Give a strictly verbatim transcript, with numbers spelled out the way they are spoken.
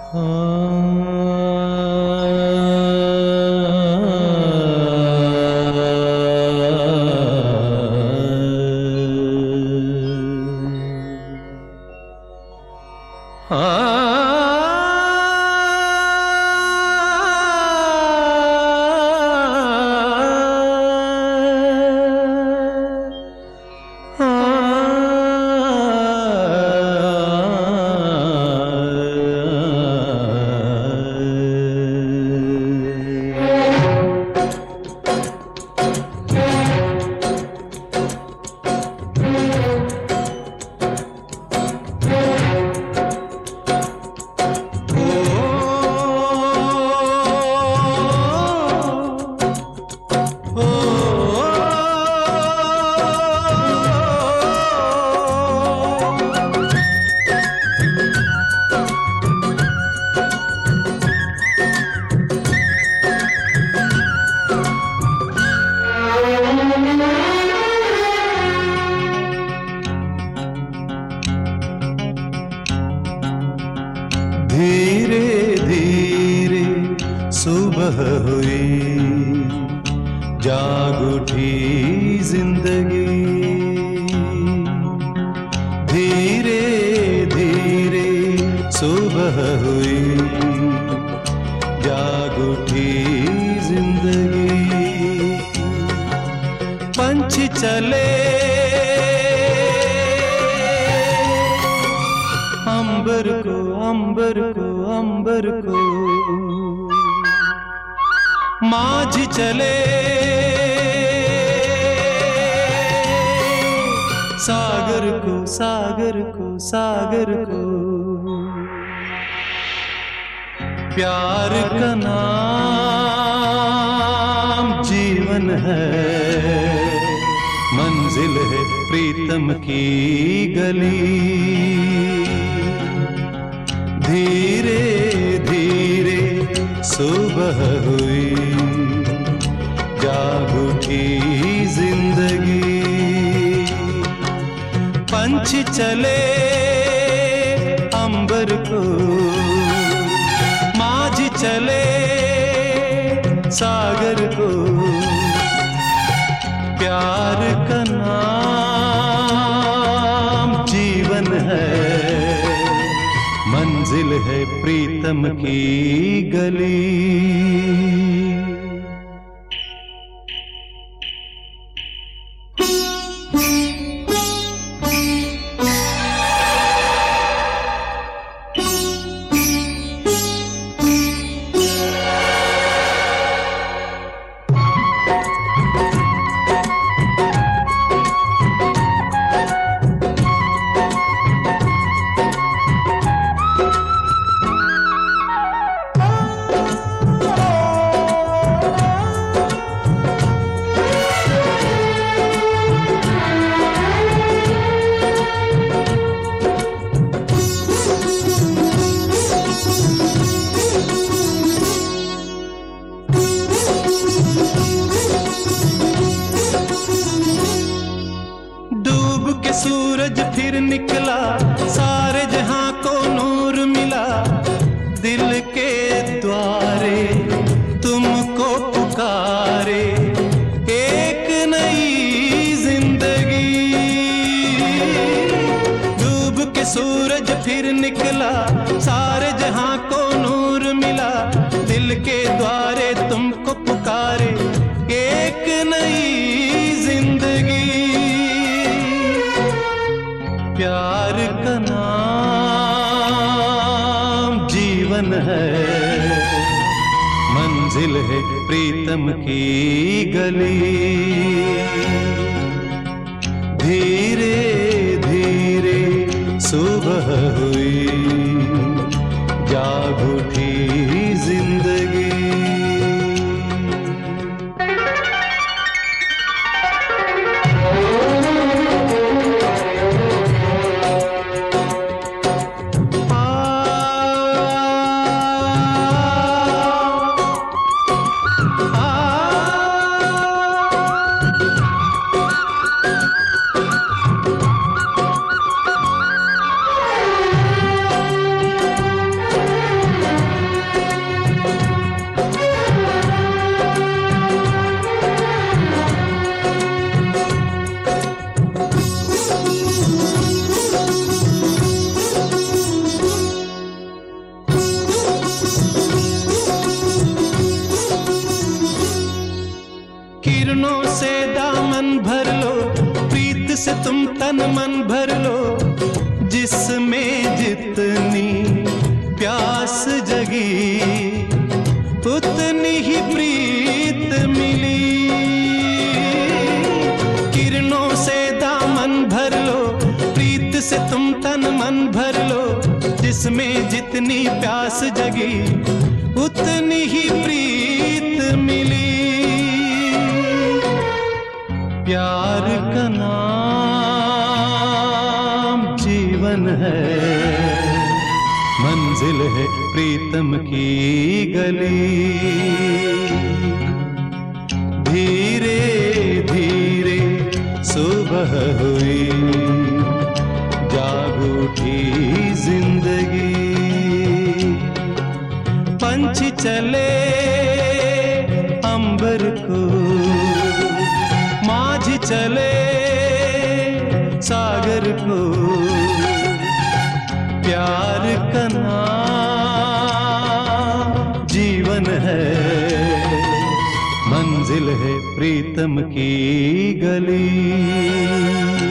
धीरे धीरे सुबह हुई, जाग उठी जिंदगी। धीरे धीरे सुबह हुई, जाग उठी जिंदगी। पंछी चले अंबर को अंबर को अंबर को, माझी चले सागर को सागर को सागर को। प्यार का नाम जीवन है, मंजिल है प्रीतम की गली। धीरे धीरे सुबह हुई, जाग उठी जिंदगी। पंछी चले अंबर को, माझी चले सागर को। प्यार का नाम जीवन है, मंजिल है प्रीतम की गली। सूरज फिर निकला, सारे जहां को नूर मिला। दिल के द्वारे तुमको पुकारे एक नई जिंदगी। डूब के सूरज फिर निकला, सारे जहां को नूर मिला। दिल के द्वारे तुमको पुकारे एक नई जिंदगी। प्यार का नाम जीवन है, मंजिल है प्रीतम की गली। धीरे धीरे सुबह हुई, जाग उठी जिंदगी। तन मन भर लो, जिसमें जितनी प्यास जगी उतनी ही प्रीत मिली। किरणों से दामन भर लो, प्रीत से तुम तन मन भर लो, जिसमें जितनी प्यास जगी उतनी ही प्रीत मिली। प्यार का नाम जीवन है, मंजिल है प्रीतम की गली। धीरे धीरे सुबह हुई, जाग उठी जिंदगी। पंछी चले अंबर को, माझी चले सागर को। प्यार का नाम जीवन है, मंजिल है प्रीतम की गली।